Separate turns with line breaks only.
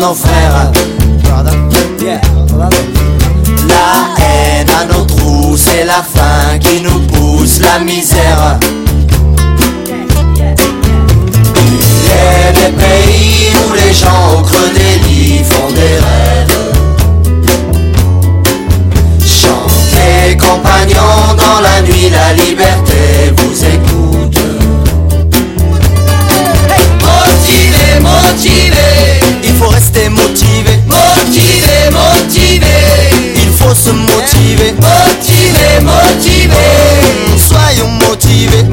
nos frères. La haine à nos trous, c'est la faim qui nous pousse, la misère. Il y a des pays où les gens au creux des lits font des rêves. Chantez compagnons dans la nuit, la liberté vous écoute. Motivé, motivé, il faut rester motivé. Motivé, motivé, il faut se motiver. Motivé, motivé, soyons motivés.